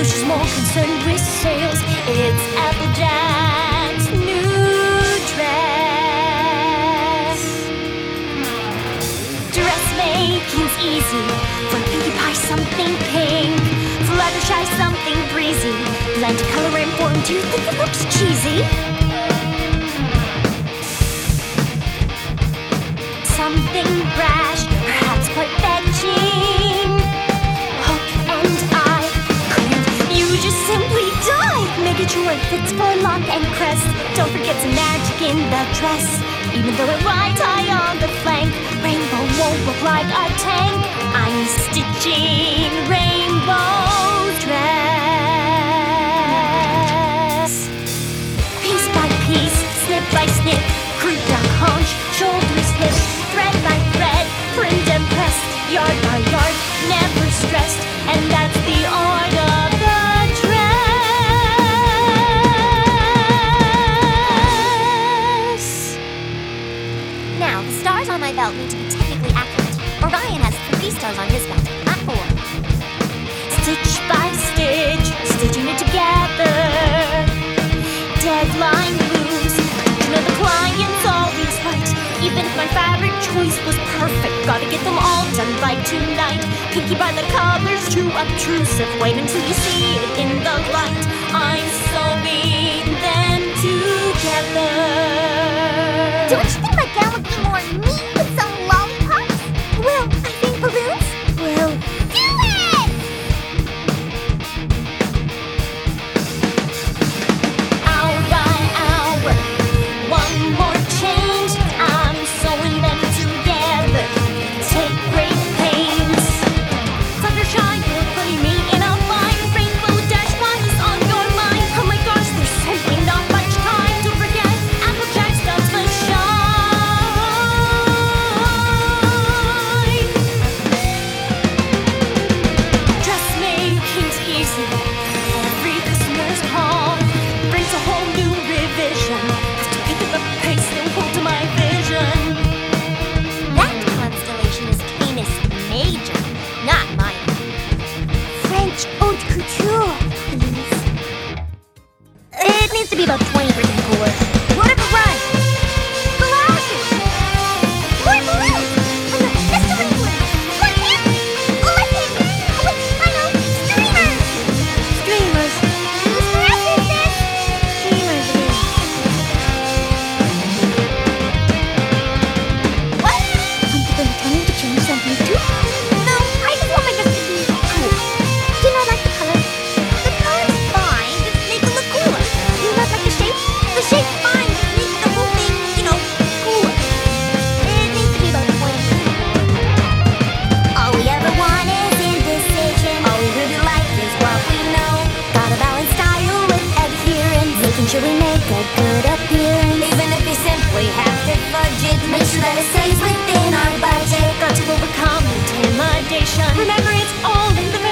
she's more concerned with sales. It's Applejack's new dress. Dressmaking's easy. For Pinkie Pie, something pink. For Fluttershy, something breezy. Blend color and form. Do you think it looks cheesy? Something brash, perhaps quite fetching. Hook and eye, couldn't you just simply die? Making sure it fits for lock and crest. Don't forget some magic in the dress. Even though it rides high on the flank, Rainbow won't look like a tank. I'm stitching Rainbow dress. Piece by piece, snip by snip, creep down haunch, shoulders, hips, thread by thread, print and pressed, yard by yard, never stressed, and that's the art of the dress. Now, the stars on my belt need to be technically accurate. Orion has 3 stars on his belt, not 4. Stitch by stitch, stitching it together. Deadline looms, you know the client's always right. Even if my fabric choice was perfect, gotta get them all done by tonight. Pinkie Pie, the color's too obtrusive. Wait until you see it in the light. I'm sewing them together. Don't you think my gown would be more neat with some lollipops? Well, I think balloons will do it! Hour by hour, one more change. I'm sewing them together. Take great pains. Fluttershy, you're putting me in a bind. Rainbow Dash, what is on your mind? Oh my gosh, there's simply not much time. Don't forget, Applejack's does the shine. Dressmaking's easy. Every customer's call brings a whole new revision. Have to pick up the pace and hold to my vision. That constellation is Canis Major, not minor. French haute couture, please. It needs to be about 20% cooler. What if it runs? Glasses! More balloons! And the mystery balloons! Look here! Oh, look here! Oh, wait, I know! Streamers! Streamers. Whose dress is this? Streamers it is. What? Aren't you intending to change something too? No, I just want my dress to be cool. Didn't I like the color? The color's fine, just make it look cooler. You not like the shape? The shape's fine, just make the whole thing, cooler. It needs to be about 20%. All we ever want is indecision. All we really like is what we know. Gotta balance style with adherence, making sure we make a good appearance. Even if we simply have to fudge it, make sure that it stays within our budget. Got to overcome intimidation. Remember, it's all in the